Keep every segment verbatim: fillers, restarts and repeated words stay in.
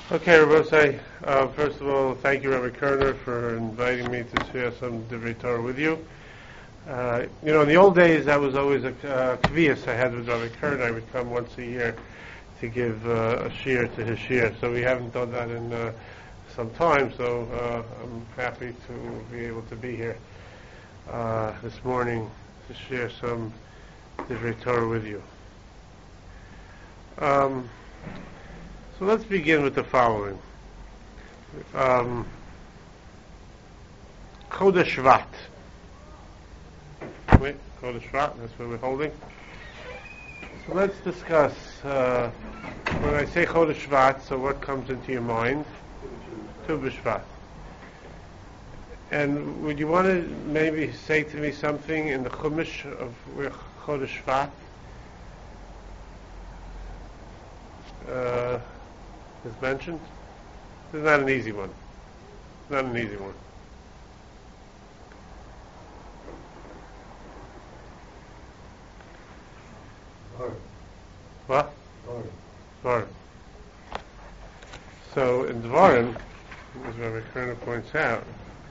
Okay, Rabbi, uh, first of all, thank you, Rabbi Kerner, for inviting me to share some Divrei Torah with you. Uh, you know, in the old days, that was always a uh, kvias I had with Rabbi Kerner. I would come once a year to give uh, a shiur to his shiur. So we haven't done that in uh, some time, so uh, I'm happy to be able to be here uh, this morning to share some Divrei Torah with you. Um, So let's begin with the following. Um, Chodesh Shvat. Wait, Chodesh Shvat, that's what we're holding. So let's discuss, uh, when I say Chodesh Shvat, so what comes into your mind? Tu B'Shvat. And would you want to maybe say to me something in the Chumash of where Chodesh Shvat uh, is mentioned? This is not an easy one. Not an easy one. Dvarim. What? Dvarim. Dvarim. So in Dvarim, as Rabbi Kerner points out,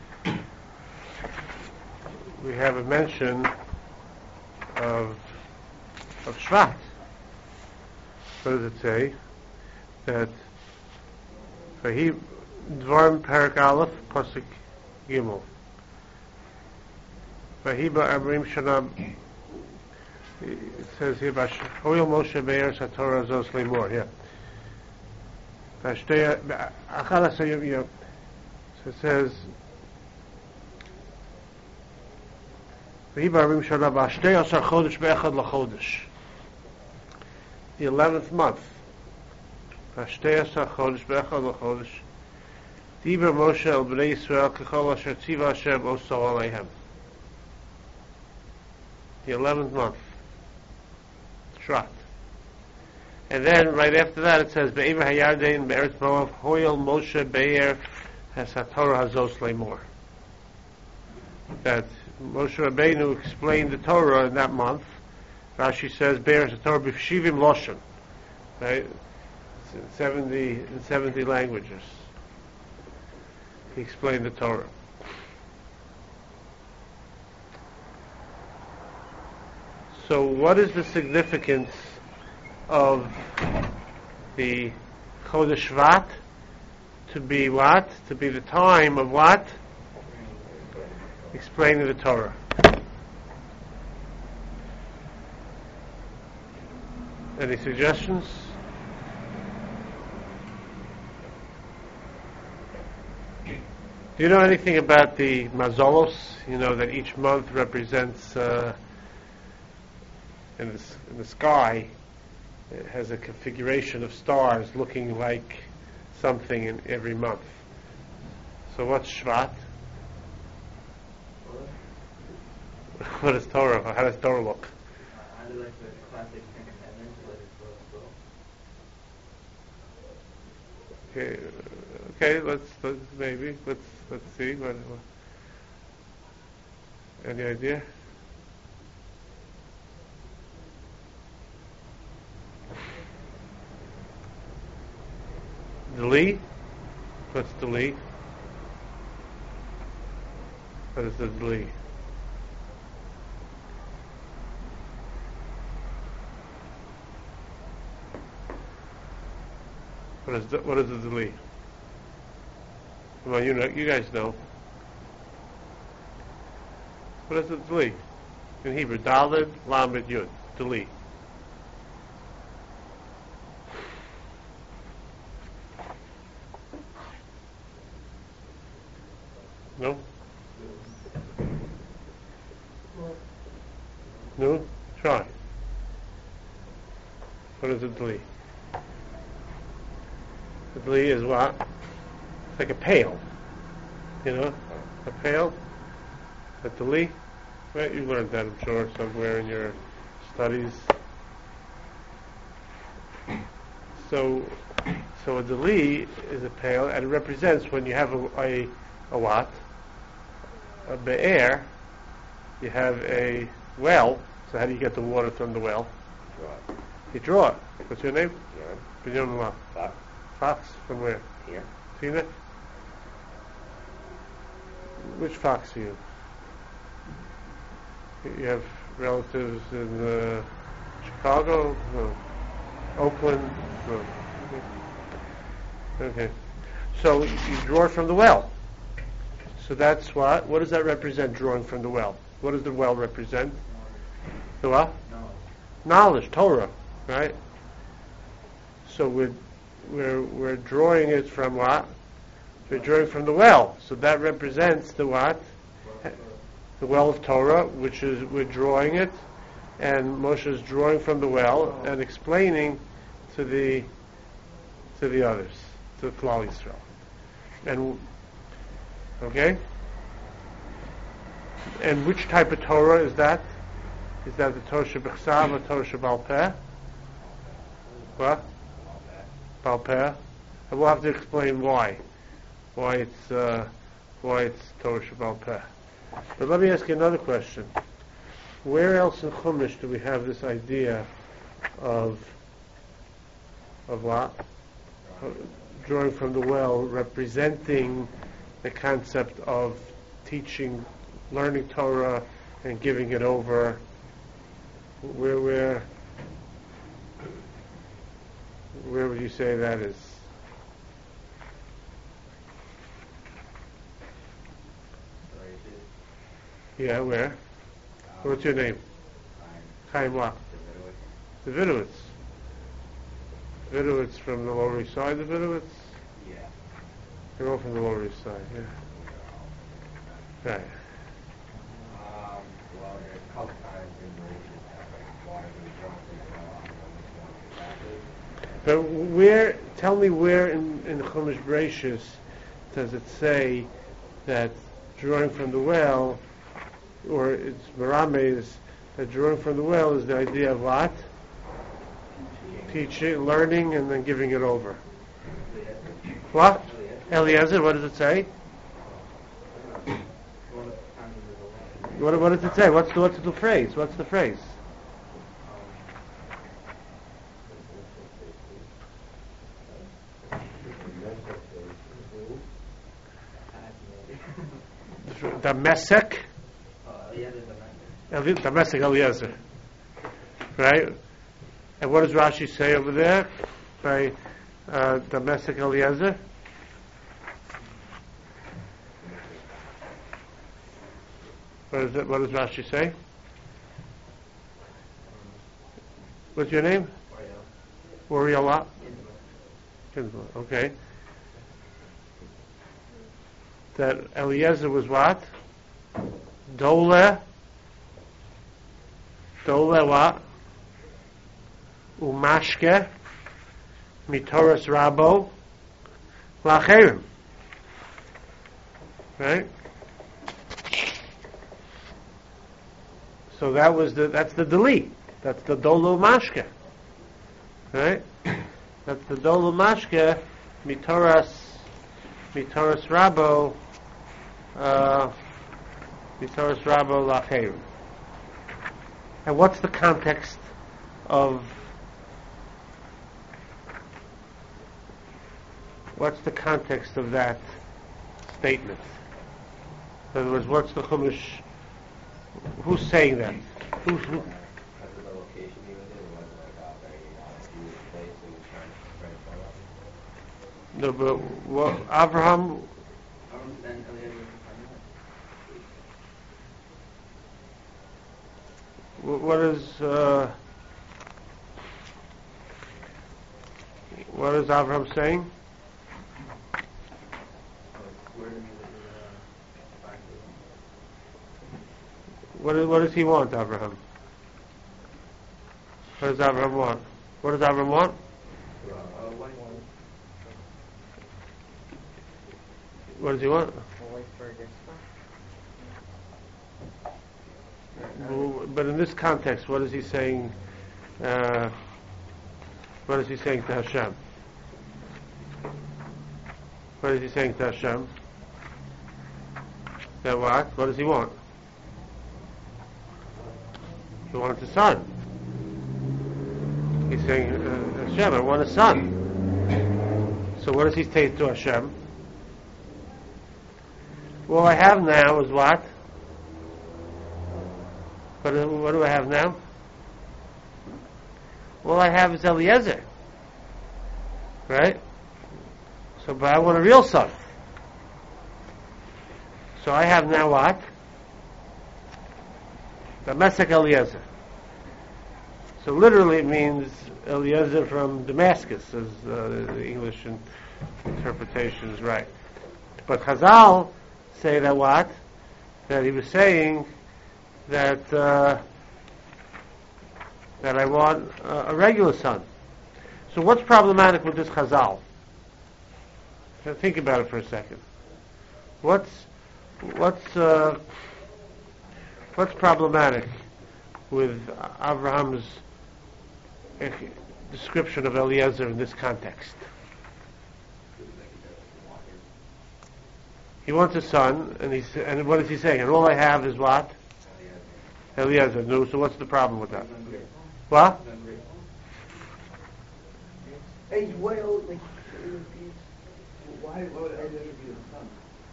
we have a mention of of Shvat. What does it say? That Vahi Dvarim Parak Aleph Pasuk Gimel. Vahi Ba'amrim Shanam. It says here, Hoyel Moshe Be'er Satorah Zos Limor. Yeah. Vashteya Achala Sayim Yom. So it says Vahi Ba'amrim Shanam Vashteya Asar Chodesh Be'echad LaChodesh. The eleventh month. Vashtei Asar Chodesh Be'echad LaChodesh. Diber Moshe El Bnei Yisrael Kechol Asher Tziva Hashem Oso Aleihem. The eleventh month. Shvat. And then right after that it says Be'ever Hayardein Be'eretz Moav Hoyel Moshe Be'er HaSatorah Hazos Leimor. That Moshe Rabbeinu explained the Torah in that month. Rashi says Be'er HaSatorah B'Shivim Loshen. Right? In seventy in seventy languages. He explained the Torah. So what is the significance of the Chodesh Shvat to be what? To be the time of what? Explaining the Torah. Any suggestions? Do you know anything about the mazolos? You know that each month represents uh, in, the, in the sky. It has a configuration of stars looking like something in every month. So what's Shvat? What is Torah? How does Torah look? I like the classic Ten Commandments, let it go slow. Okay, okay. Let's, let's maybe let's let's see. What, what, any idea? Deli? What's Deli? What is the Deli? What is the, what is the Deli? Come on, you know, you guys know. What is the Deli? In Hebrew, Daled Lamed Yud. Deli. No? No? Try. What is a Deli? The Deli is what? It's like a pail. You know? A pail? A Deli? Right? You learned that, I'm sure, somewhere in your studies. So, so a Deli is a pail, and it represents when you have a, a, a what? A be'er, you have a well. So how do you get the water from the well? Draw it. You draw it. What's your name? John. Binyamin what? Bach. Fox from where? Here. Tina? Which Fox are you? You have relatives in uh, Chicago? No. Oakland? No. Okay. So you draw it from the well. So that's what? What does that represent, drawing from the well? What does the well represent? The what? Knowledge. Knowledge, Torah, right? So we're, we're, we're drawing it from what? We're drawing from the well. So that represents the what? The well of Torah, which is, we're drawing it, and Moshe is drawing from the well and explaining to the to the others, to Klal Yisrael. And okay? And which type of Torah is that? Is that the Torah Shebechsav or Torah Shebal Peh? What? Bal Peh. And we'll have to explain why. Why it's uh, why it's Torah Shebal Peh. But let me ask you another question. Where else in Chumash do we have this idea of of what? Uh, drawing from the well, representing the concept of teaching, learning Torah, and giving it over. Where, where, where would you say that is? Yeah, where? What's your name? Chaim what? The Vidowitz. Vidowitz from the Lower East Side, the Vidowitz? Yeah. They're all from the Lower East Side, yeah. Right. Um, well, there's a couple times in relation to water being drunk But where, tell me where in, in Chumash Bereishis does it say that drawing from the well, or it's Merames, that drawing from the well is the idea of what? Teaching, learning, and then giving it over. What? Eliezer, what does it say? What, what does it say? What's the, what's the phrase? What's the phrase? The Mesek? The Mesek Eliezer. Right? And what does Rashi say over there by uh, the Mesek Eliezer? What, is it, what does Rashi say? What's your name? Uriel what? Okay. That Eliezer was what? Dole. Dole what? Umashke. Mitoras Rabo. Lacherim. Right? So that was the, that's the delete. That's the Dolo Mashke. Right? That's the Dolo Mashke. Mitoras, Mitoras Rabo. Uh, Mitoras Rabo Lacherim. And what's the context of what's the context of that statement? In other words, what's the Chumash? Who's saying that? Who's, who? No, but what, Abraham. What is uh, what is Abraham saying? What, is, what does he want, Abraham? What does Abraham want? What does Abraham want? What does he want? But in this context, what is he saying? Uh, what is he saying to Hashem? What is he saying to Hashem? That what? What does he want? He wants a son. He's saying, uh, Hashem, I want a son. So what does he say to Hashem? All I have now is what? What do, what do I have now? All I have is Eliezer. Right? So, but I want a real son. So I have now what? The Mesech Eliezer. So literally it means Eliezer from Damascus, as uh, the English in- interpretation is right. But Chazal say that what? That he was saying that uh, that I want uh, a regular son. So what's problematic with this Chazal? Now think about it for a second. What's what's uh, what's problematic with Abraham's uh, description of Eliezer in this context? He wants a son, and he's and what is he saying? And all I have is what? Eliezer. No. So what's the problem with that? What? He's way old. Like, why would I be a son?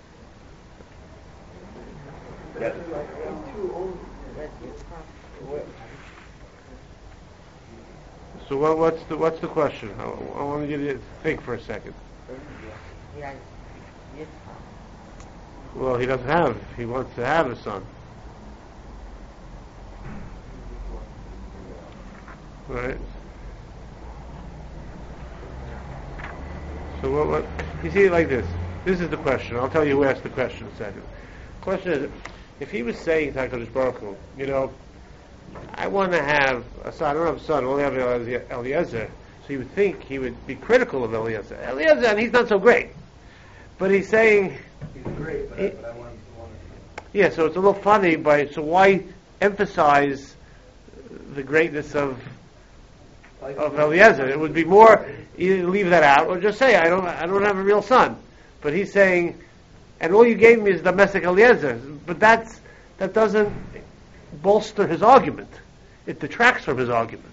That's like he's too old. So what, what's the what's the question? I, I want you to think for a second. Well, he doesn't have. He wants to have a son. Right. So what, what? You see it like this. This is the question. I'll tell you who asked the question in a second. The question is, if he was saying to HaKadosh Baruch Hu, you know, I want to have a son. I don't have a son. I only have Eliezer. So you would think he would be critical of Eliezer. Eliezer, and he's not so great. But he's saying, He's great, but, he, I, but I want him to want to. yeah. So it's a little funny, but so why emphasize the greatness of of Eliezer? It would be more either leave that out or just say I don't I don't have a real son. But he's saying, and all you gave me is the Mesech Eliezer. But that's that doesn't bolster his argument. It detracts from his argument.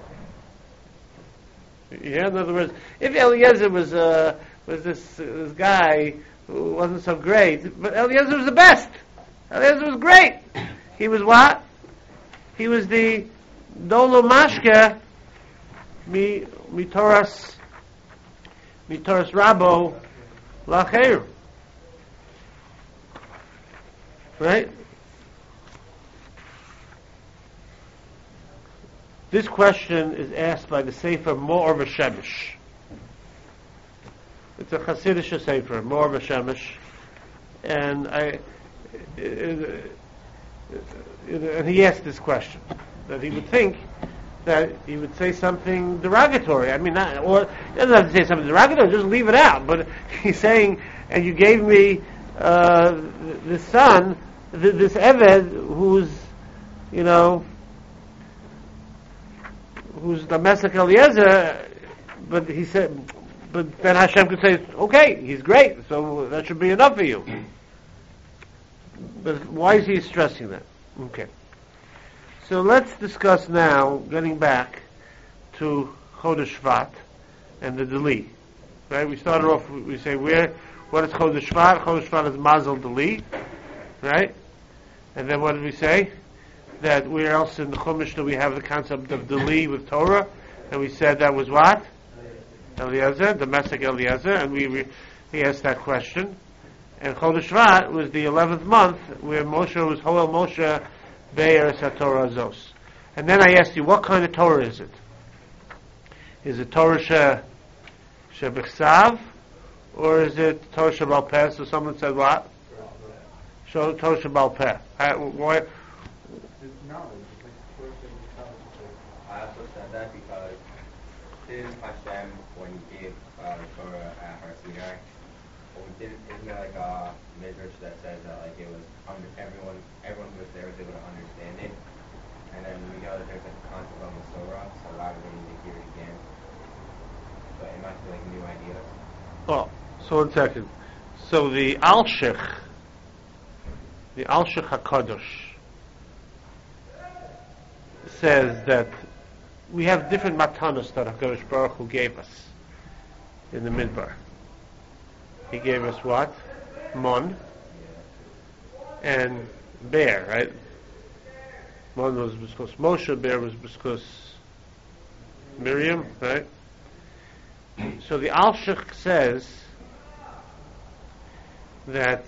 Yeah, in other words, if Eliezer was uh, was this this guy who wasn't so great, but Eliezer was the best. Eliezer was great. He was what? He was the Dolo Mashke mi mitoras mitoras Rabo Lacheir. Right? This question is asked by the Sefer Mor V'Shemesh. It's a Hasidic Sefer, Mor V'Shemesh, and I, it, it, it, and he asked this question that he would think that he would say something derogatory. I mean, not, or he doesn't have to say something derogatory; just leave it out. But he's saying, and you gave me uh, the son, th- this Eved, who's, you know, who's the Mesech Eliezer, but he said, but then Hashem could say, okay, he's great, so that should be enough for you. But why is he stressing that? Okay. So let's discuss now, getting back to Chodesh Shvat and the Deli. Right? We started off, we say, where, what is Chodesh Shvat? Chodesh Shvat is Mazel Deli. Right? And then what did we say? That where else in the Chumash do we have the concept of Deli with Torah? And we said that was what? Eliezer, the Mesech Eliezer, and we, we he asked that question. And Chodesh Shvat was the eleventh month where Moshe was Hoel Moshe Be'er Torah Zos. And then I asked you, what kind of Torah is it? Is it Torah She Shebechsav, or is it Torah Shebal Peh? So someone said what? So Torah Shebal Peh. Why? I also said that because didn't Hashem, when he gave uh, the Torah at Har Sinai, well, didn't, isn't there like a midrash that says that like it was under everyone, everyone who was there was able to understand it, and then we know that there's like a concept on the Torah, so why would we need to hear it again? But it must be like new ideas. Oh, so one second. So the Alshich, the Alshich HaKadosh, says that we have different matanos that HaKadosh Baruch Hu gave us in the Midbar. He gave us what? Mon and Bear, right? Mon was because Moshe, Bear was because Miriam, right? So the Alshich says that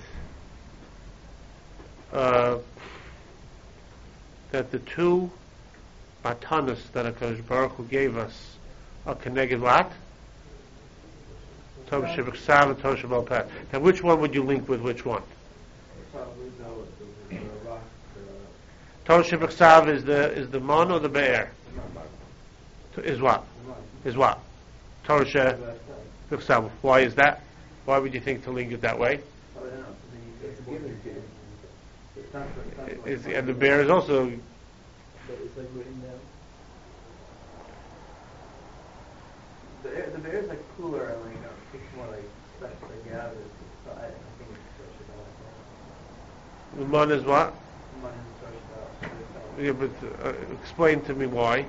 uh, that the two matanos that HaKadosh Baruch Hu gave us are connected what? Torah Shebechsav and Torah Shebal Peh. Now which one would you link with which one? Torah Shebechsav is the is the Mon or the Be'er? Is what? Is what? Torah Shebechsav. Why is that? Why would you think to link it that way? Is, and the Bear is also. The air, the bear is like cooler, and like um, it's more like special, like yeah. So I, I think it's special. The Mon is what? Money is special. Yeah, but uh, explain to me why.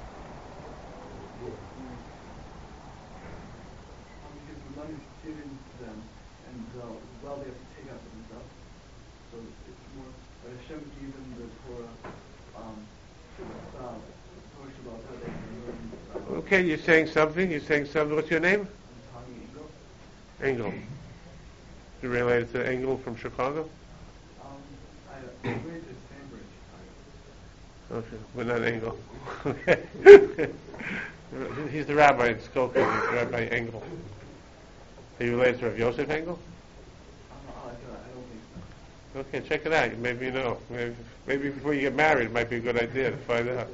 Because the money is given to them, and uh, well, they have to take out for themselves. So it's more. But Hashem gave them the Torah. Um, uh, Torah Shabbat, how they can learn. Uh, Okay, you're saying something. You're saying something. What's your name? Engel. You related to Engel from Chicago? Um, I went to Stanbridge. Okay, but not Engel. Okay. He's the rabbi in Skokie. He's Rabbi Engel. Are you related to Rav Yosef Engel? Oh, I don't think so. Okay, check it out. Maybe you know. Maybe, maybe before you get married, it might be a good idea to find out.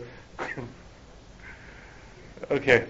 Okay.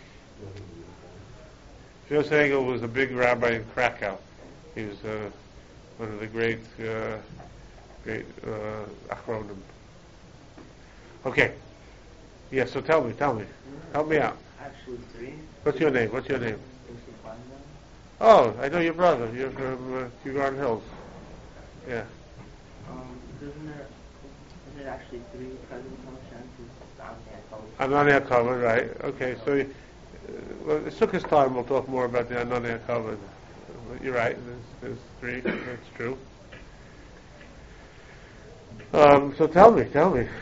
Yosef Engel was a big rabbi in Krakow. He was uh, one of the great, uh, great uh, achronim. Okay. Yeah. So tell me, tell me, help me out. Actually, three. What's your name? What's your name? Oh, I know your brother. You're from uh, Kew Garden Hills. Yeah. Um, isn't there, isn't it actually three presidents on the chance who's Anani HaKavod, right. Okay, so uh, well, Sukkot's time we'll talk more about the Anani HaKavod. You're right, there's, there's three, that's true. Um, so tell me, tell me.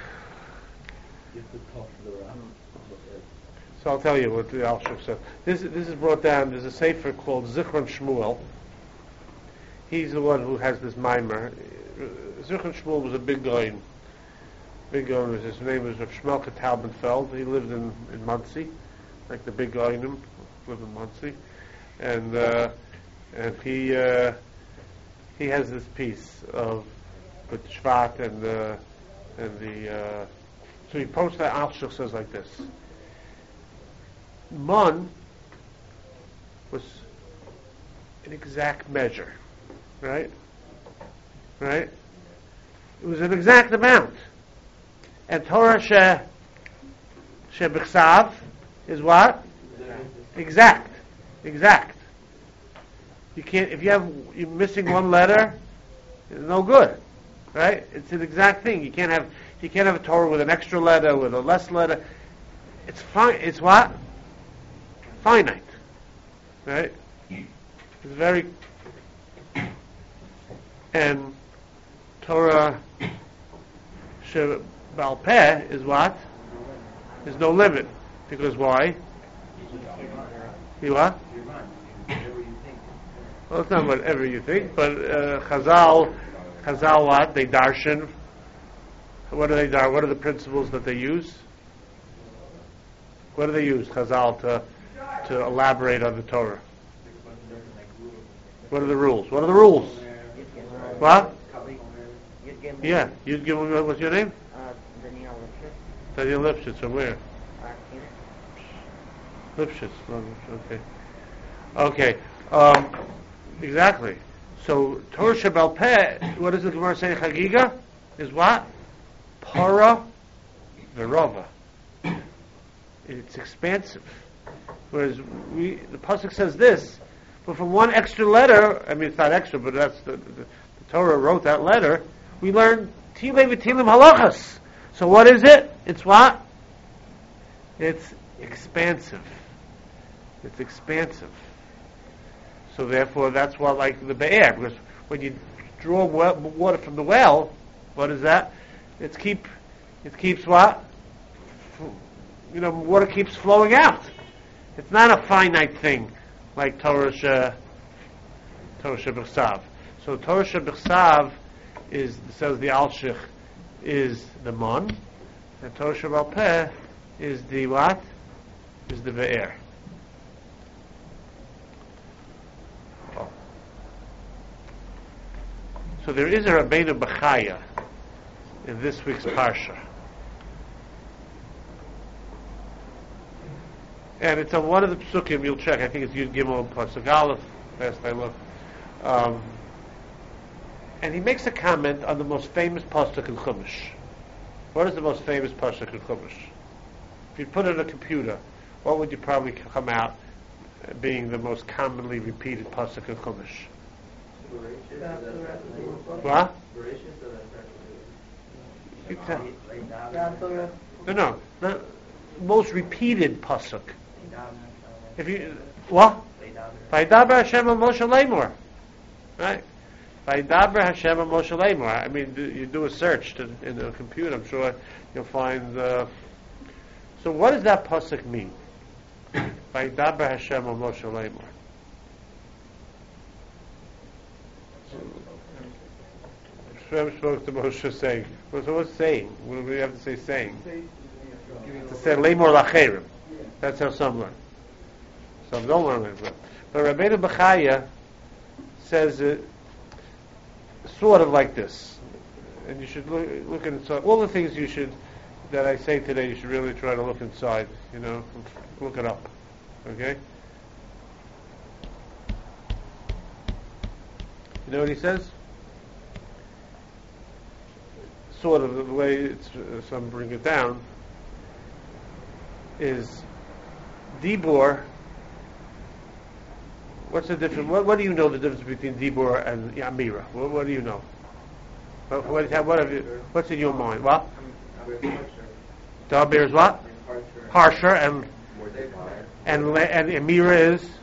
So I'll tell you what the Alshich said. This, this is brought down, there's a sefer called Zichron Shmuel. He's the one who has this mimer. Zichron Shmuel was a big guy. Big guy, his name was Rav Shmelka Taubenfeld. He lived in, in Monsey, like the big guy in him, lived in Monsey. And, uh, and he, uh, he has this piece of, with Shvat and, uh, and the, uh, so he posts that Alshich says like this. Mon was an exact measure, right? Right? It was an exact amount. And Torah she, she b'chsav is what? Exact. Exact. You can't, if you have, you're missing one letter, it's no good. Right? It's an exact thing. You can't have, you can't have a Torah with an extra letter, with a less letter. It's fine. It's what? Finite, right? It's very, and Torah Shebal Peh is what? There's no limit, because why? You what? Well, it's not whatever you think, but uh, Chazal, Chazal what? They darshan. What do they dar? What are the principles that they use? What do they use, Chazal, to to elaborate on the Torah? What are the rules? What are the rules? What? Yeah, you give me, what's your name? Uh, Daniel Lipschitz. Daniel Lipschitz, from where? Uh, Lipschitz, okay. Okay, um, exactly. So, Torah Shebal Peh, what does the Gemara say, Chagiga? Is what? Para Verova. It's expansive. Whereas we, the pasuk says this, but from one extra letter, I mean it's not extra, but that's the, the, the Torah wrote that letter. We learn Tilei v'Tilim halachas. So what is it? It's what? It's expansive. It's expansive. So therefore, that's what like the be'er, because when you draw wa- water from the well, what is that? It keep it keeps what? You know, water keeps flowing out. It's not a finite thing like Torah She, Torah Shebechsav. So Torah Shebechsav is, says the Alshich, is the Mon, and Torah Shebal Peh is the what? Is the Be'er. Oh. So there is a Rabbeinu Bechaya in this week's Parsha. And it's on one of the psukim, you'll check, I think it's Yud Gimel Pasuk Aleph, last I looked. Um, and he makes a comment on the most famous pasuk in Chumash. What is the most famous pasuk in Chumash? If you put it in a computer, what would you probably come out being the most commonly repeated pasuk in Chumash? What? You tell- No, no, the most repeated pasuk. If you what? Vaydaber Hashem al Moshe Lemor, right? Vaydaber Hashem al Moshe Lemor. I mean, do, you do a search to, in the computer. I'm sure you'll find. Uh, so, what does that pasuk mean? Vaydaber Hashem al Moshe Lemor. Hashem spoke to Moshe saying. So, what's saying? What do we have to say? Saying. To say Lemor lacherim. That's how some learn. Some don't learn like that. But Rabbeinu Bechaya says it sort of like this. And you should look, look inside. All the things you should, that I say today, you should really try to look inside. You know, look it up. Okay? You know what he says? Sort of the way it's, uh, some bring it down is Dibor. What's the difference? What, what do you know the difference between Dibor and Amira? What, what do you know? What, what, what have you, what's in your mind? What? Dabir is what? Harsher, and and and Amira is.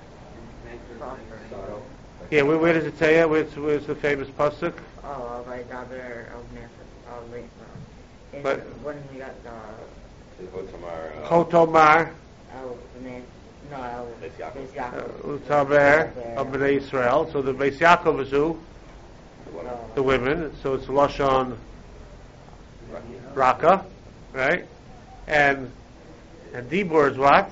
Yeah, where, where does it say it? Where's, where's the famous pasuk? Oh, by Dabir of Nefesh. Late. But when we got the Chotomar. Chotomar. El no El Beis Yaakov. Utaber of Bnei Israel. So the Beis Yaakov is who? The women. So it's Lashon Raka, right? And and Dibur is what?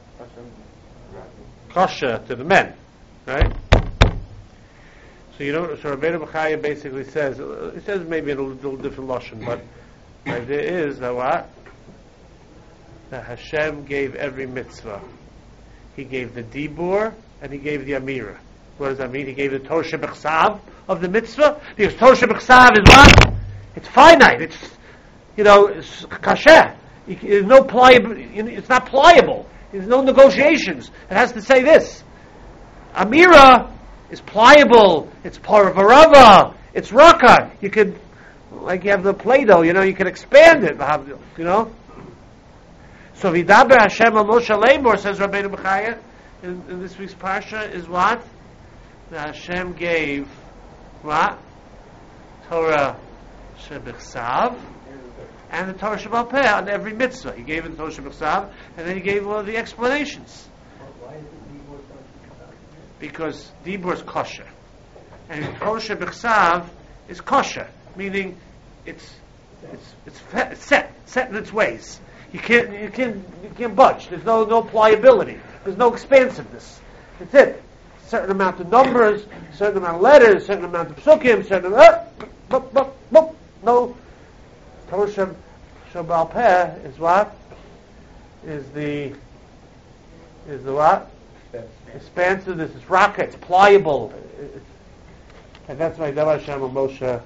Kasha to the men, right? So you know, so Rabbeinu Bechaya basically says, he says maybe in a little different lashon, but the idea is that what? That Hashem gave every mitzvah. He gave the Dibur and he gave the Amira. What does that mean? He gave the Torah Shebechsav of the mitzvah, because Torah Shebechsav is what? It's finite. It's, you know, it's kasher. There's no pliable. It's not pliable. There's no negotiations. It has to say this. Amira is pliable. It's paravarava. It's raka. You could, like you have the Play-Doh, you know, you can expand it. You know. So Vidaber Hashem al Moshe Lemor, says Rabbeinu Bechaya in, in this week's parsha, is what? That Hashem gave what? Torah Shebechsav and the Torah Shebal Peh on every mitzvah. He gave it the Torah Shebechsav, and then he gave all the explanations. Why is it Dibur Torah? Because Dibur is kosher, and Torah Shebechsav is kosher, meaning it's it's it's, fe- it's set set in its ways. You can't you can't you can't budge. There's no no pliability. There's no expansiveness. That's it. Certain amount of numbers, certain amount of letters, certain amount of psukim, certain amount. Uh, boop, boop, boop. No. Torah Sheb- Shebal Peh is what? Is the is the what? Expansive. This is raka. It's pliable. It's, and that's why Davar Hashem and Moshe.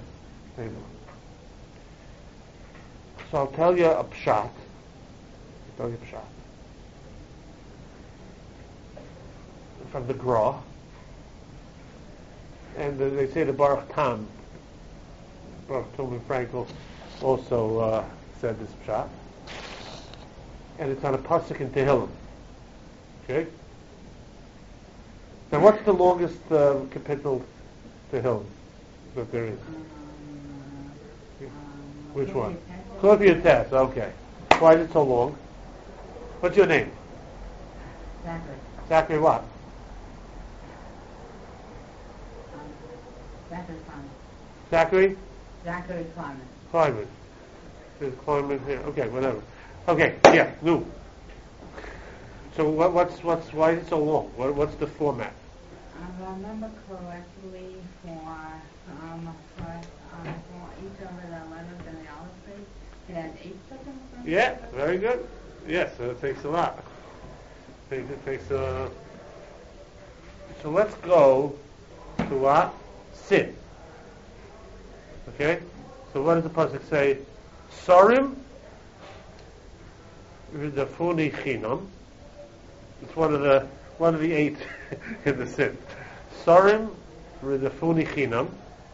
So I'll tell you a pshat. I'll tell you a pshat. From the Gra. And uh, they say the Baruch Tam. Baruch Tom Frankel also uh, said this pshat. And it's on a pasuk in Tehillim. Okay? Now, what's the longest uh, capital Tehillim that there is? Which one? Kofia Tess. Okay. Why is it so long? What's your name? Zachary. Zachary what? Um, Zachary Climate. Zachary? Zachary Climate. Climate. There's Climate here. Okay, whatever. Okay, yeah, no. So what, what's what's why is it so long? What, what's the format? I remember correctly for um for um for each of the letters in the alphabet, it had eight seconds. Yeah, very good. Yes, so it takes a lot. It takes, it takes a. So let's go to what? Sin. Okay. So what does the pasuk say? Sarim v'dafuni chinam. It's one of the one of the eight in the sin. Sarim v'dafuni chinam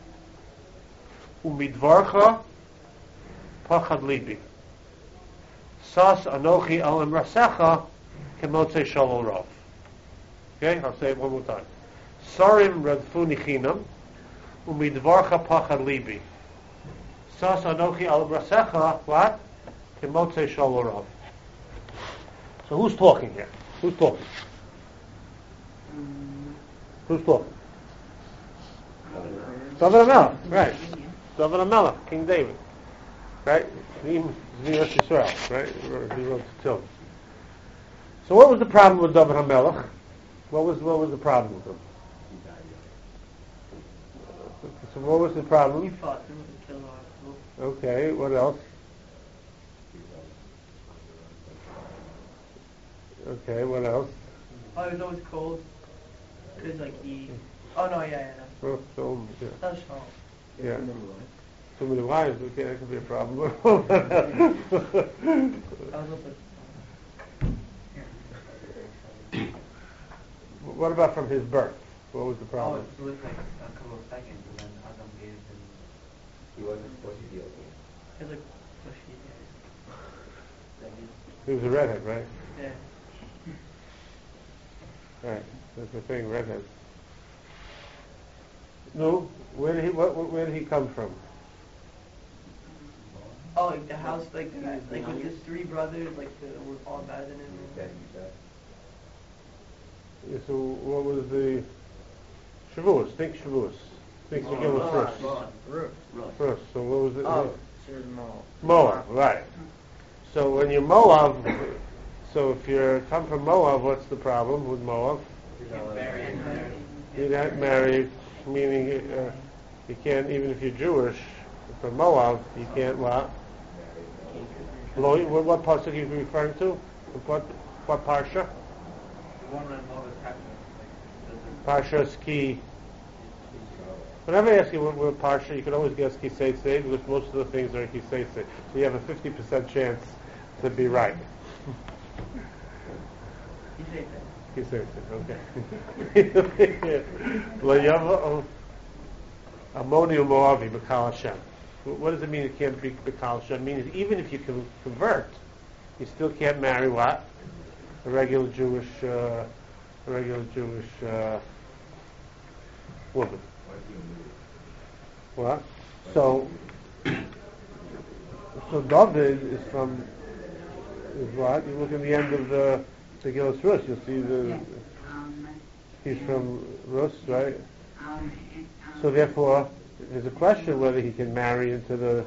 umidvarcha pachad libi. Sas anochi alim rasecha kemotzei shalom rav. Okay, I'll say it one more time. Sarim v'dafuni chinam umidvarcha pachad libi. Sas anochi alim rasecha what? Kemotzei shalom rav. So who's talking here? Who's talking? Who's talking? David HaMelech, right. David HaMelech, King David. Right? Zim Zim Yisrael, right? He wrote the Tehillim. So what was the problem with David HaMelech? What was what was the problem with him? So what was the He problem? fought him to kill our people. Okay, what else? Okay, what else? Oh, he was always cold. Because, like, he... Oh, no, yeah, yeah, no. Well, so, yeah. That was Shaul. Yeah. Too many wives, okay, that could be a problem. I was also... What about from his birth? What was the Oh, problem? it was like a couple of seconds, and then Adam gave him. He wasn't supposed to be okay. He was like, bushy hair. He was a redhead, right? Yeah. Right. That's the thing, redhead. No, where did he? What, where did he come from? Oh, like the house, like, the, like with his three brothers, like, the, were all bad in He him. said he said. Yeah, so what was the Shavuos? Think Shavuos. Think Oh, Megillah first. Ruth. First. So what was it? Oh, she was Moab. Moab, right. So when you're Moab, so if you come from Moab, what's the problem with Moab? You're not married, meaning uh, you can't, even if you're Jewish, from Moab, you can't what? Lo, what, what pasuk are you referring to? What, what parsha? The one that Moses happened. Parsha Ski. Whenever I ask you what, what parsha, you can always guess Ki Seitze, because most of the things are Ki Seitze. So you have a fifty percent chance to be right. He said that. He says it, okay. Lo yavo ammonium moavi b'kal Hashem. What does it mean it can't be b'kal Hashem? It means even if you can convert, you still can't marry what? A regular Jewish, uh, a regular Jewish uh, woman. What? So, so David is from, is what? You look at the end of the Megillah Rus, you'll see the, Yes. Um, he's from Rus, right? um, um, So therefore, there's a question whether he can marry into the,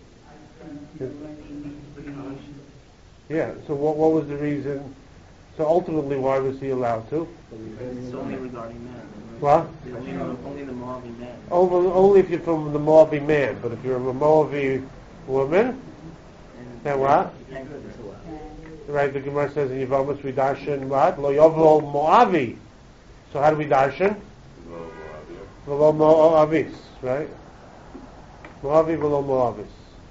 yeah, so what, what was the reason? So ultimately, why was he allowed to? It's only regarding men. What? Only, only the Moabite men. Only, only if you're from the Moabite man, but if you're a Moabite woman, then what? Right, the Gemara says in Yevamos we darshan what? Lo yovo Moavi. So how do we darshan? V'lo Moavis, right? Moavi v'lo Moavis.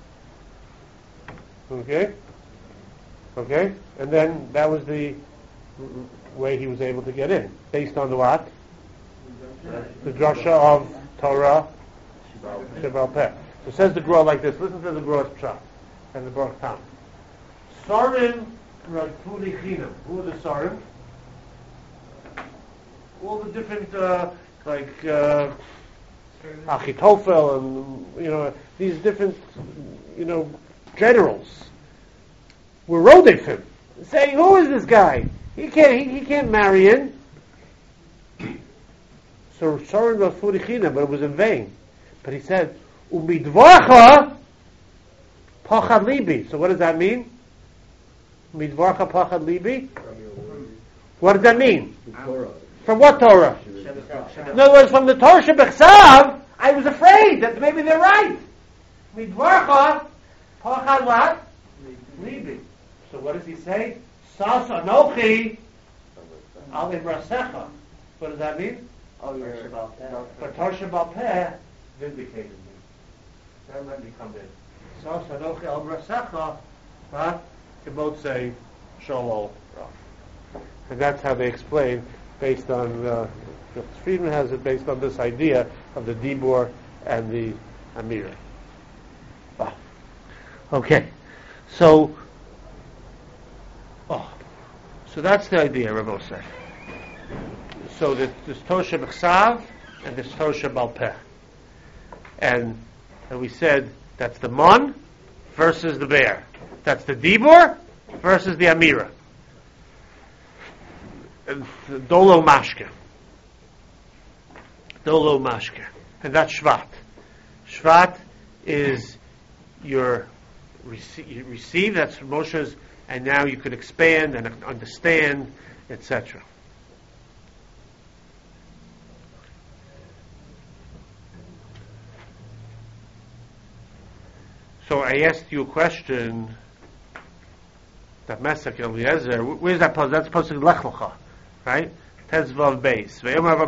Okay? Okay? And then that was the way he was able to get in. Based on the what? The drasha of Torah Shebal Peh. So it says the Gra like this. Listen to the Gra's pshat and the Baruch Tam. Sarim Radpuni Chinam. Who are the Sarim? all the different, uh, like, uh, Achitophel and, you know, these different, you know, generals were Rodefim, saying, who is this guy? He can't, he, he can't marry in. So Soren was Furichina, but it was in vain. But he said, Umidvarcha Pachad Libi. So what does that mean? Umidvarcha Pachad Libi? What does that mean? From what Torah? In other words, from the Torah Shebechsav, I was afraid that maybe they're right. Midvarcha, Pachad what? Libi. So what does he say? Sas Anochi Al Imrasecha. What does that mean? Oh, you're about that. But Torah Shebal Peh vindicated me. Then let me come in. Sas Anochi Al Imrasecha, but they both say Shalom. And that's how they explain, based on, uh, Friedman has it based on this idea of the Dibur and the Amir. Ah. Okay, so, oh, so that's the idea, Rabbi said. So that this Torah Shebechsav and this Torah Shebal Peh. And, and we said that's the Mon versus the Bear. That's the Dibur versus the Amira. Dolo Mashke. Dolo Mashke. And that's Shvat. Shvat is your rece- you receive, that's Moshe's, and now you could expand and understand, et cetera. So I asked you a question, that Mesach Eliezer, where's that post? That's posted in Lech Lecha. Right? Tezvav Beis.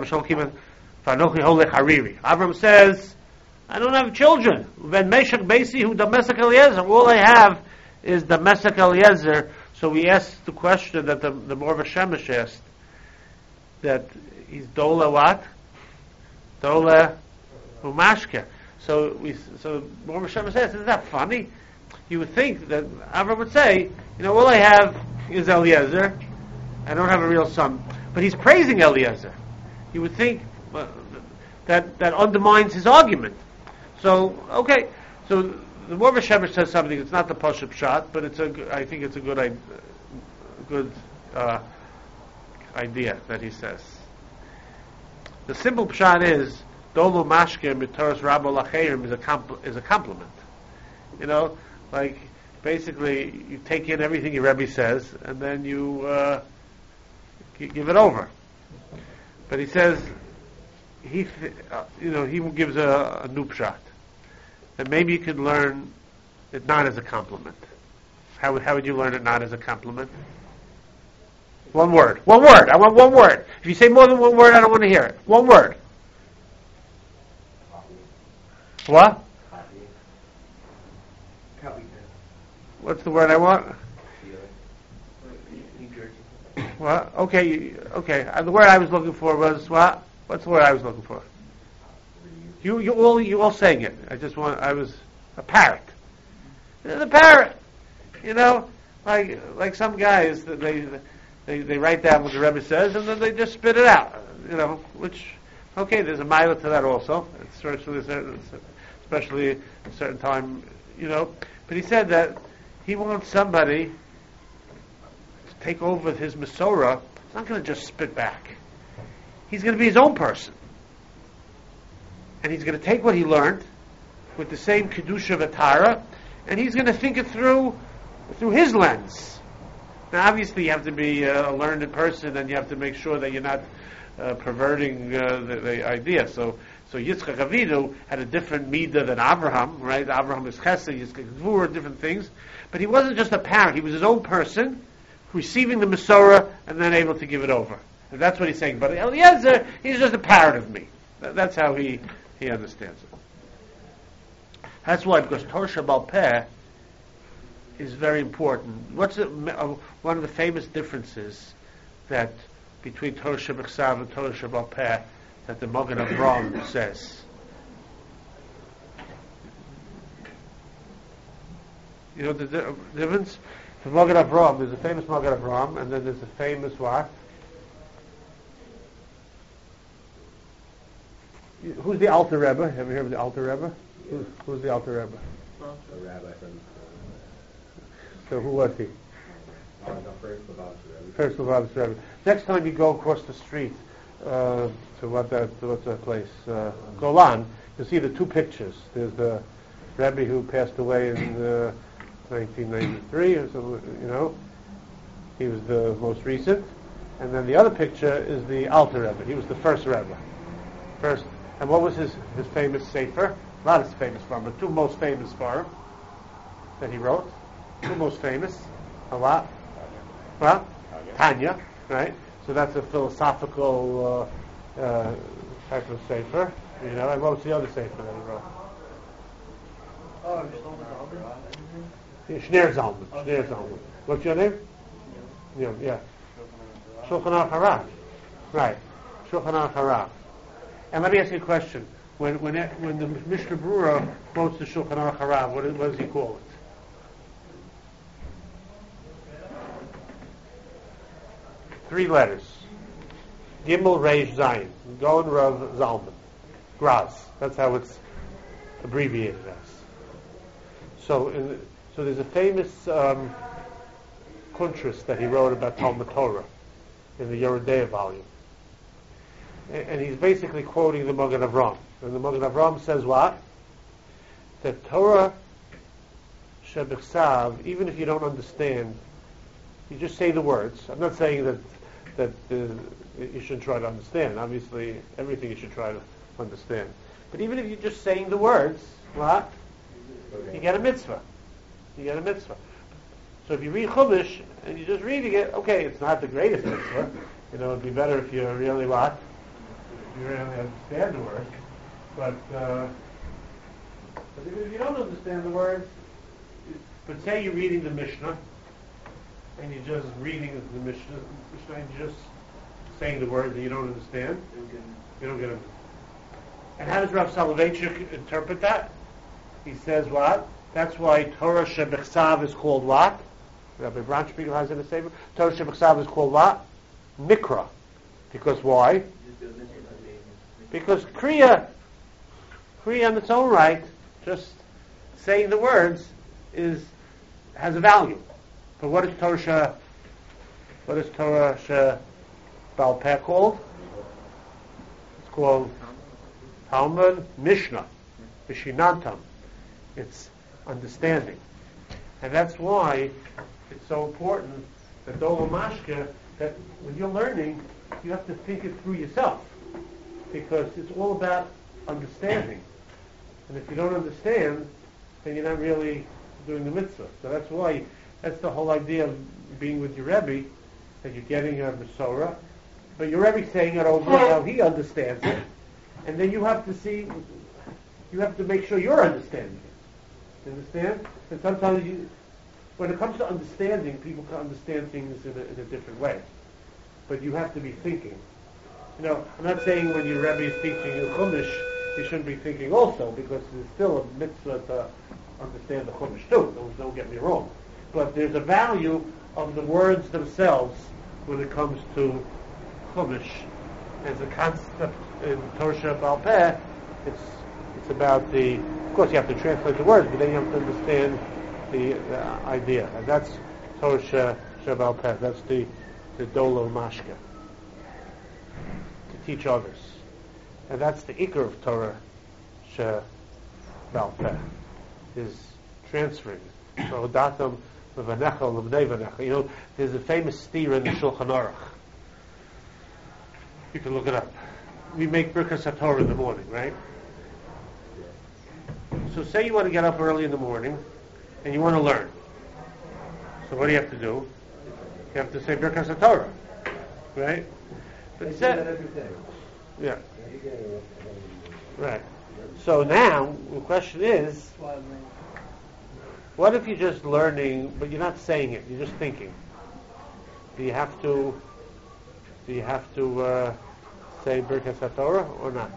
Avram says, I don't have children. Ben Meshach Beisi who Damesach Eliezer. All I have is Damesach Eliezer. So we asked the question that the, the Morva Shemesh asked, that he's Dola what? Dola Umashke. So we, so Morva Shemesh says, isn't that funny? You would think that Avram would say, you know, all I have is Eliezer. I don't have a real son. But he's praising Eliezer. You would think uh, that that undermines his argument. So, okay. So the Morva Shemesh says something. It's not the Pashup shot, but it's a. I think it's a good, a good uh, idea that he says. The simple pshat is Dolu Mashke Mitoras Rabo Lacherim is a compl- is a compliment. You know, like basically you take in everything your Rebbe says, and then you. Uh, give it over. But he says, he, uh, you know, he gives a, a noob shot. That maybe you could learn it not as a compliment. How would, how would you learn it not as a compliment? One word. One word. I want one word. If you say more than one word, I don't want to hear it. One word. What? What's the word I want? What? Okay, okay. Uh, the word I was looking for was what? What's the word I was looking for? You, you all, you all saying it. I just want. I was a parrot. The parrot. You know, like like some guys that they they they write down what the Rebbe says and then they just spit it out. You know, which okay, there's a mile to that also, especially a certain, especially a certain time. You know, but he said that he wants somebody take over his Masorah. He's not going to just spit back. He's going to be his own person. And he's going to take what he learned with the same Kedusha V'Tara, and he's going to think it through through his lens. Now, obviously, you have to be a learned person, and you have to make sure that you're not uh, perverting uh, the, the idea. So, so Yitzchak Avinu had a different midah than Abraham, right? Abraham is Chesed, Yitzchak Gvura, different things. But he wasn't just a parent; he was his own person, receiving the Masorah and then able to give it over. And that's what he's saying. But Eliezer, he's just a parrot of me. That's how he, he understands it. That's why, because Torah Shebal Peh is very important. What's the, uh, one of the famous differences that between Torah Shebechsav and Torah Shebal Peh that the Magen Avraham says? You know the, the difference? The Magen Avraham, there's a famous Magen Avraham, and then there's a famous what? Who's the Alter Rebbe? Have you heard of the Alter Rebbe? Who's, who's the Alter Rebbe? The rabbi from So who was he? uh, the first Lubavitcher Rebbe. First Lubavitcher Rebbe. Next time you go across the street uh, to what that what's that place? Uh, Golan. You'll see the two pictures. There's the Rebbe who passed away in uh, nineteen ninety-three, or so, you know. He was the most recent. And then the other picture is the Alter Rebbe. He was the first Rebbe. First. And what was his, his famous sefer? Not his famous for him, but two most famous for him that he wrote. Two most famous. A lot. Well, Tanya, right? So that's a philosophical uh, uh, type of sefer. You know, and what was the other sefer that he wrote? Oh, Shlomo Zalman? Yeah, Shneir Zalman. Shneir Zalman. What's your name? Yeah, yeah. Shulchan Aruch Harav. Right. Shulchan Aruch Harav. And let me ask you a question. When when it, when the Mishnah Berurah quotes the Shulchan Aruch Harav, what, what does he call it? Three letters. Gimel Reish Zayin. Goen Rav Zalman. Graz. That's how it's abbreviated as. So, in the, so there's a famous um, kuntris that he wrote about Talmud Torah in the Yeridea volume. And, and he's basically quoting the Magen Avram. And the Magen Avram says what? That Torah Shebechsav, even if you don't understand, you just say the words. I'm not saying that that uh, you should try to understand. Obviously, everything you should try to understand. But even if you're just saying the words, what? You get a mitzvah. You get a mitzvah. So if you read Chumash and you're just reading it, okay, it's not the greatest mitzvah. You know, it'd be better if you really what? If you really understand the words. But, uh, but even if you don't understand the words, but say you're reading the Mishnah, and you're just reading the Mishnah, Mishnah and you're just saying the words that you don't understand, you don't get them. And how does Rav Soloveitchik interpret that? He says what? That's why Torah Shebechsav is called what? Rabbi Braunspiegel has in the Sefer. Torah Shebechsav is called what? Mikra. Because why? Because Kriya, Kriya on its own right, just saying the words, is has a value. But what is Torah She, what is Torah She Baal Peh called? It's called Talmud Mishnah, Mishinantam. It's understanding. And that's why it's so important that Dolo Mashke, that when you're learning, you have to think it through yourself. Because it's all about understanding. And if you don't understand, then you're not really doing the mitzvah. So that's why, that's the whole idea of being with your Rebbe, that you're getting a Masorah, but your Rebbe's saying it over how he understands it, and then you have to see, you have to make sure you're understanding it. You understand? And sometimes you, when it comes to understanding, people can understand things in a, in a different way. But you have to be thinking. You know, I'm not saying when your Rebbe is teaching you Chumash, you shouldn't be thinking also, because there's still a mitzvah to understand the Chumash too. Don't, don't get me wrong. But there's a value of the words themselves when it comes to Chumash. As a concept in Torah Baal Peh, it's it's about the. Of course, you have to translate the words, but then you have to understand the, the idea, and that's Torah Baal Peh. That's the the Dolo Mashke, to teach others, and that's the ikar of Torah Baal Peh, is transferring. So datam v'vanecha l'bnei vanecha. You know, there's a famous steer in the Shulchan Aruch. You can look it up. We make Birkas HaTorah in the morning, right? So say you want to get up early in the morning and you want to learn. So what do you have to do? You have to say Birkas HaTorah, right? But it said, yeah, right. So now the question is, what if you're just learning, but you're not saying it? You're just thinking. Do you have to? Do you have to uh, say Birkas HaTorah or not?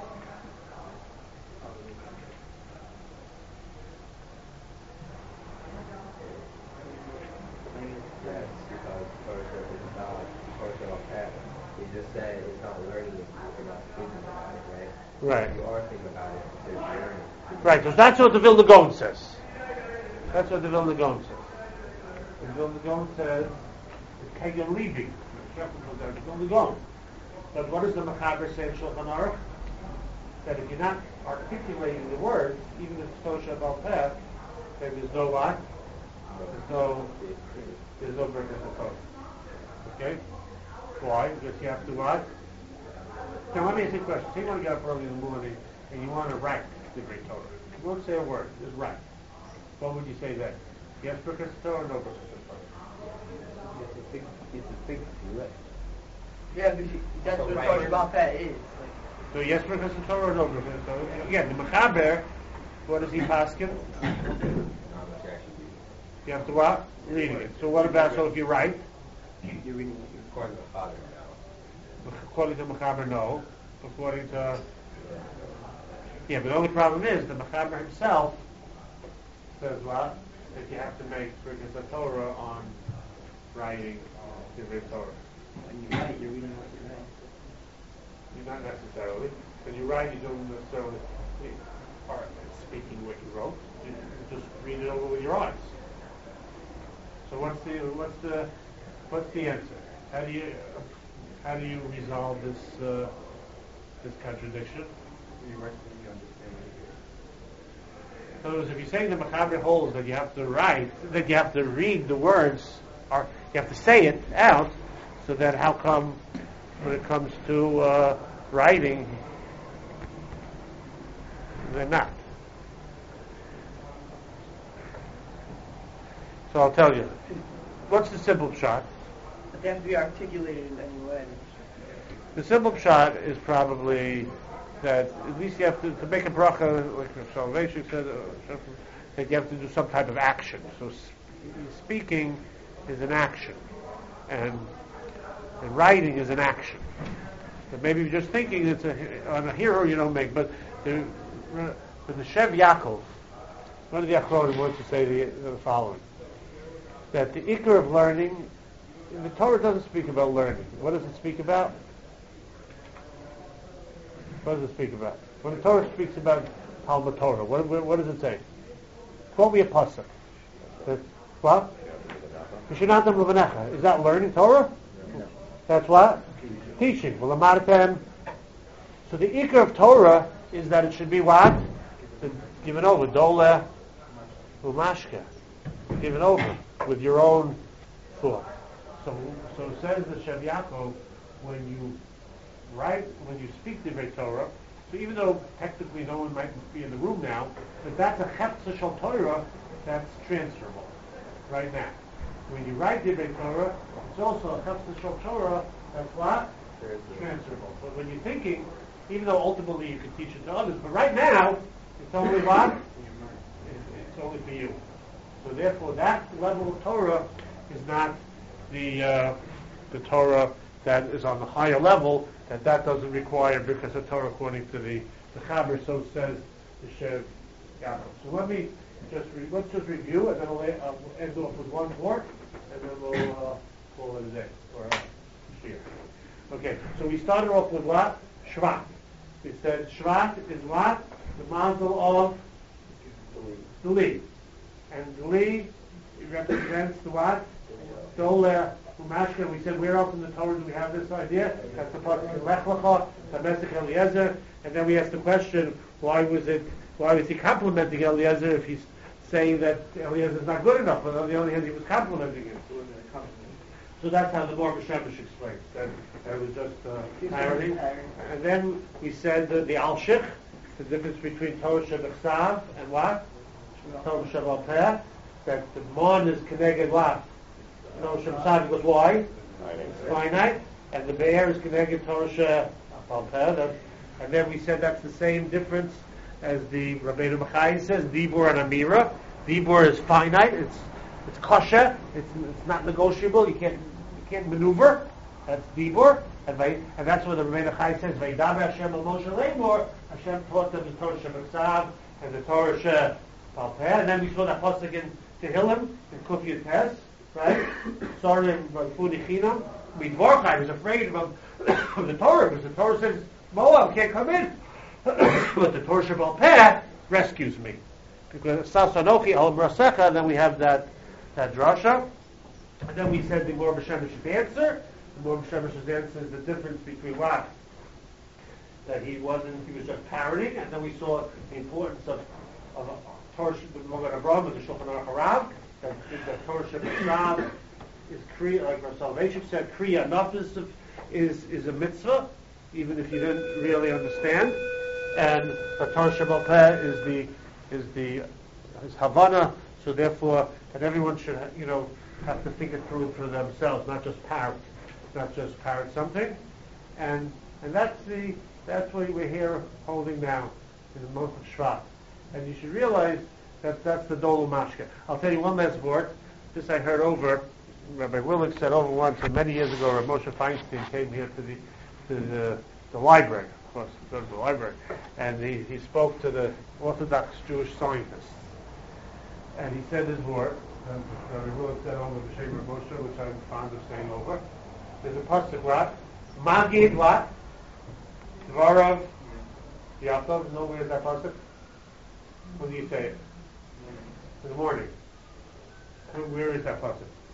Yes, because Torah is not Torah Baal Peh is you just said it's not learning if you're not thinking about it, right? Right. If you are thinking about it, it's learning. Right, because that's what the Vilna Gaon says. That's what the Vilna Gaon says. The Vilna Gaon says, it's Kagan leaving. The Vilna Gaon. But what does the Mechaber say in Shulchan Aruch? That if you're not articulating the words, even if it's Tosha Bal Peh, then there's no what? There's no, there's no Birkas HaTorah. Okay? Why? Because you have to what? Now let me ask you a question. Say you want to get up early in the morning and you want to write the Great Torah. You won't say a word, just write. What would you say then? Yes, Birkas HaTorah or no Birkas HaTorah? It's a big, it's a big delay. Yeah, but you- that's So what right Torah here- about that is. Like, So yes, Birkas HaTorah or no Birkas HaTorah? Again, the Mechaber, what does he paskin? Not what you actually do. You have to what? Reading it. So what about, so if you write, You're reading what you're According to the father now. according to Mechaber, no. According to, yeah, but the only problem is the Mechaber himself says what? That you have to make Birkas HaTorah on writing the Great Torah. when you write, you're reading what you write. You not necessarily. When you write, you don't necessarily are speaking what you wrote. You just read it over with your eyes. So what's the what's the what's the answer? How do you how do you resolve this uh, this contradiction? You write what you understand. In other words, if you're saying the Mechaber holds that you have to write, that you have to read the words, or you have to say it out, so that how come when it comes to uh, writing, they're not? So I'll tell you. What's the simple shot? but they have to be articulated in any way. The simple shot is probably that at least you have to, to make a bracha, like Salvation said, uh, that you have to do some type of action. So s- speaking is an action, and, and writing is an action. But maybe you're just thinking it's a on a hero you don't make. But the but the Shev Yaakov, one of the Achronim wants to say the, the following: that the ikar of learning, the Torah doesn't speak about learning. What does it speak about? What does it speak about? When the Torah speaks about Talmud Torah, what, what, what does it say? Quote me a pasuk. That, what? Mishnatan Levanecha. Is that learning Torah? That's what? Teaching. Well, Amartem. So the ikar of Torah is that it should be what? Given over. Dole umashka. Given over with your own thought. So, so it says the Shev Yaakov, when you write, when you speak the Divrei Torah, so even though technically no one might be in the room now, but that's a Chepsa Shel Torah that's transferable right now. When you write Divrei Torah, it's also a Chepsa Shel Torah that's what? Transferable. But when you're thinking, even though ultimately you can teach it to others, but right now, it's only what? It's, it's only for you. So therefore, that level of Torah is not the uh, the Torah that is on the higher level, that that doesn't require because the Torah according to the the Chaber, so says the Shev Yaakov. So let me just re- let's just review, and then I'll uh, end off with one more, and then we'll uh, call it a day or a year. Okay, so we started off with what? Shvat. We said Shvat is what? The mazel of Duli. And Duli represents the what? Dole Umashka. We said where else in the Torah do we have this idea? That's the part of Lech Lecha, Tamesach Eliezer. And then we asked the question, why was it? Why was he complimenting Eliezer if he's saying that Eliezer is not good enough? But on the other hand, he was complimenting him. So that's how the Morgan Shemesh explains. That, that was just uh, irony. And then we said uh, the Al-Shich, the difference between Torah Shebechsav and what? Torah Shebal Peh. That the Mon is connected what? Torah Shebechsav goes why? It's finite. And the Be'er is connected Torah Shebal Peh. And then we said that's the same difference as the Rabbeinu Bachai says, Dibur and Amira. Dibur is finite. It's it's kosher. It's it's not negotiable. You can't you can't maneuver. That's dibur, and by, and that's what the Rebbeinu Chai says. Vaydaber Hashem al Moshe Leimor. Hashem taught them the Torah Shebechsav and the Torah Shebal Peh. And then we saw that pasuk in Tehillim in Kuf Yud Tes, right? Sorim B'Funi Chinam. Midvarchai was afraid of, of the Torah, because the Torah says, Moab can't come in. But the Torah Shabbat Peh rescues me. Because Sasanochi al Mrasecha, and then we have that, that drasha. And then we said the Mor B'Shemesh's answer. The Mor B'Shemesh's answer is the difference between what? That he wasn't, he was just parroting, and then we saw the importance of, of Torah, the Mogan Abraham, and the Shulchan Aruch Harav, that the Torah Shabbat is Kriya, like Rav Soloveitchik said, Kriya Nafis is, is a mitzvah, even if you didn't really understand. And the Torah Shabbat Peh is the, is the, is Havana, so therefore, that everyone should, you know, have to think it through for themselves, not just parrot, not just parrot something. And, and that's the, that's what we're here holding now in the month of Shvat. And you should realize that that's the Dolu Mashke. I'll tell you one last word. This I heard over, Rabbi Willig said over once, and many years ago, Rabbi Moshe Feinstein came here to the to the, the library, of course, to the library, and he, he spoke to the Orthodox Jewish scientists. And he said his word, and Rabbi Willig said over the Shem Rabbi Moshe, which I'm fond of saying over. There's a pasuk, what? Magid what? Dvarav Yaakov. No, where's that pasuk? When do you say it? In the morning. And where is that pasuk?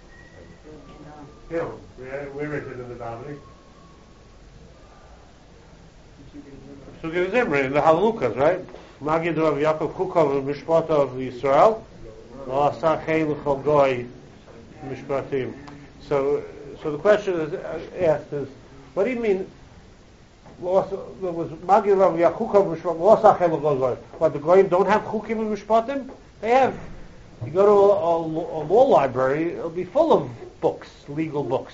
Hill. Where, where is it in the davening? Sugei Zimri, in the Halalukas, right? Magid Rav Yaakov Chukov Mishpata of Yisrael. La'asachei l'chol goy mishpatim. So, so the question is uh, asked is, what do you mean? What the goyim don't have chukim and mishpatim? They have. You go to a, a, a law library, it'll be full of books, legal books.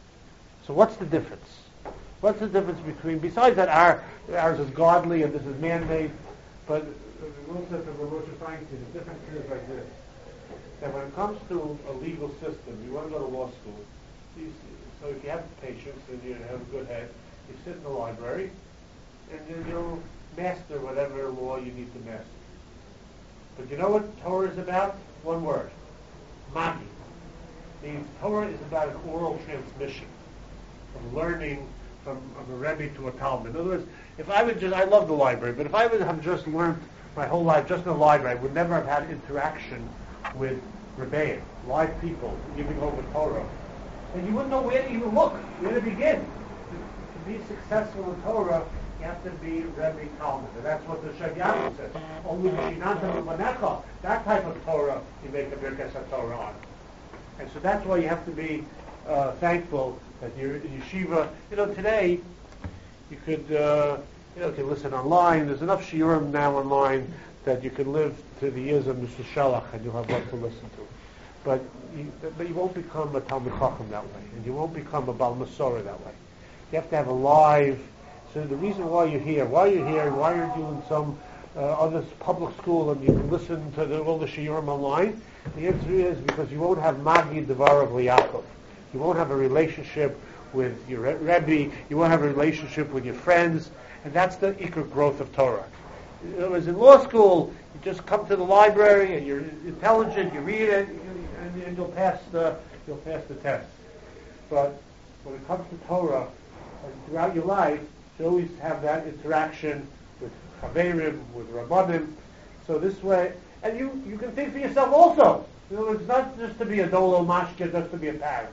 So what's the difference? What's the difference between? Besides that, our ours is godly and this is man-made, but the rule says of Rosh Feinstein, the difference is like this: that when it comes to a legal system, you want to go to law school. You, so if you have patience and you have a good head, you sit in the library, and then you'll master whatever law you need to master. But you know what Torah is about? One word. Magi. Means Torah is about an oral transmission of learning from, from a Rebbe to a Talmud. In other words, if I would just, I love the library, but if I would have just learned my whole life just in the library, I would never have had interaction with Rebbeim, live people giving over Torah. And you wouldn't know where to even look, where to begin. To be successful in Torah, you have to be Rebbe Talmud. And that's what the Shem Yaakov says. Only Shinanta Manecha, that type of Torah, you make a Birkas HaTorah on. And so that's why you have to be uh, thankful that you're in yeshiva. You know, today, you could, uh, you know, you can listen online. There's enough shiurim now online that you can live to the years of Mister Shalach and you'll have what to listen to. But you, but you won't become a Talmid Chacham that way, and you won't become a Bal Masorah that way. You have to have a live. So the reason why you're here, why you're here, why you're doing some uh, other public school, and you can listen to the, all the shiurim online, the answer is because you won't have Magi Devarav Liakov. You won't have a relationship with your Rebbe. You won't have a relationship with your friends, and that's the ikar growth of Torah. In other words, in law school, you just come to the library and you're intelligent. You read it, and, and you'll pass the you'll pass the test. But when it comes to Torah, and throughout your life, you always have that interaction with Chaverim, with Rabbanim. So this way, and you, you can think for yourself also. You know, it's not just to be a dolo mashke, just to be a parent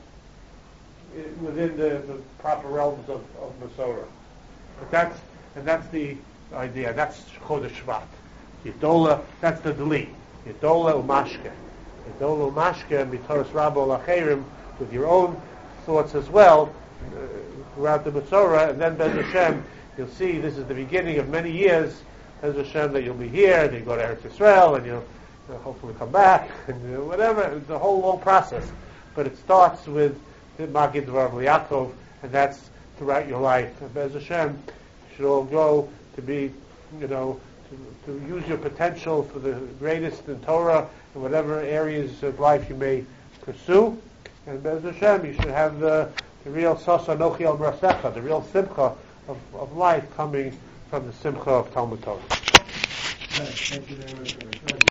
it, within the, the proper realms of, of Masorah. But that's and that's the idea. That's Chodesh Shvat. Yedola, that's the deli. Yedola umashke. Yedola umashke and b'toras rabo lacherim with your own thoughts as well uh, throughout the Masorah, and then Bez Hashem, you'll see this is the beginning of many years. Bez Hashem, that you'll be here, and you go to Eretz Yisrael, and you'll, you'll hopefully come back, and you know, whatever. It's a whole long process, but it starts with the Magid Dvar Yaakov, and that's throughout your life. And Bez Hashem, you should all go to be, you know, to, to use your potential for the greatest in Torah in whatever areas of life you may pursue. And Bez Hashem, you should have the, the real Sasa Nochi al Brasecha, the real Simcha of, of life coming from the Simcha of Talmud Torah. Thank you very much.